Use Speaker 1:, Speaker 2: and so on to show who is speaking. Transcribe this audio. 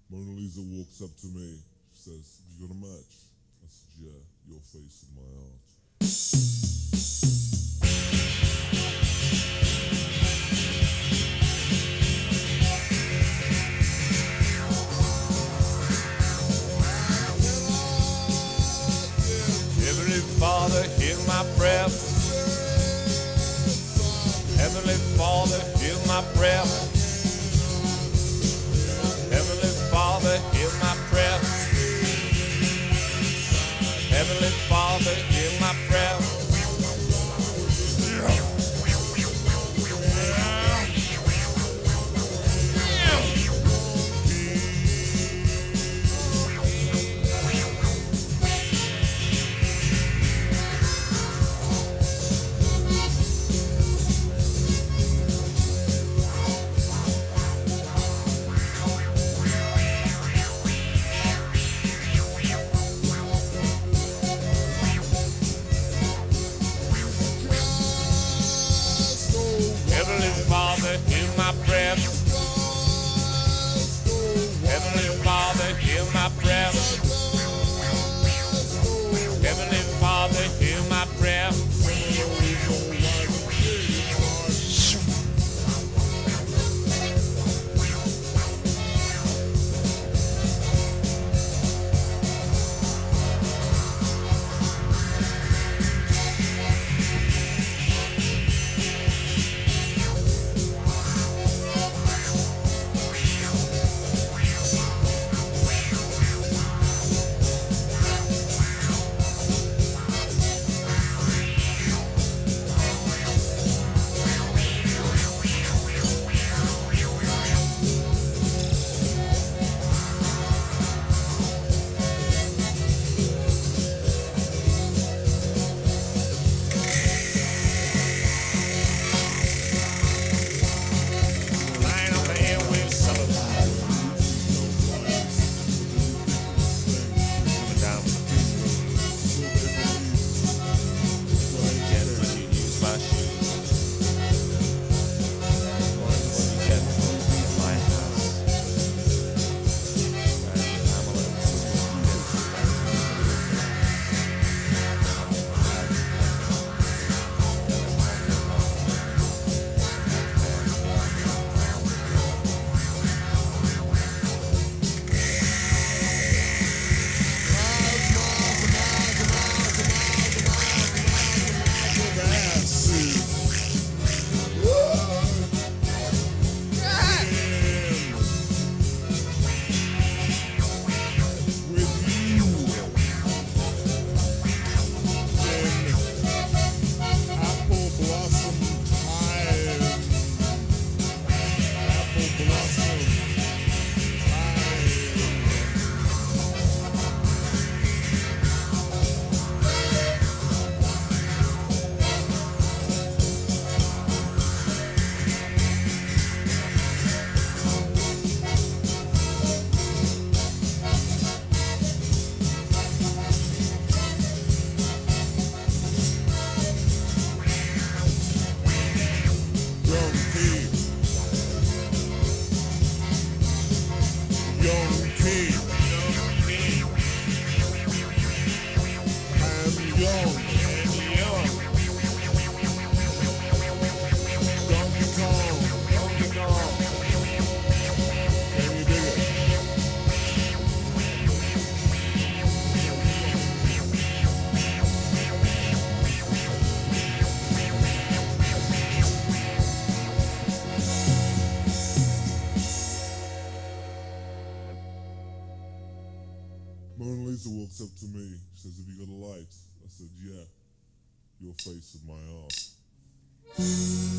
Speaker 1: Mona Lisa walks up to me. She says, "Have you got a match?" I said, "Yeah, your face in my art."
Speaker 2: Heavenly Father, hear my prayer. Heavenly Father, hear my prayer. Heavenly Father, hear my prayer. Heavenly Father, hear my prayer. Heavenly Father, hear my prayer. Heavenly Father, hear my prayer. Heavenly Father, hear my prayer.
Speaker 1: Mona Lisa walks up to me. She says, "Have you got a light?" I said, "Yeah, your face in my art."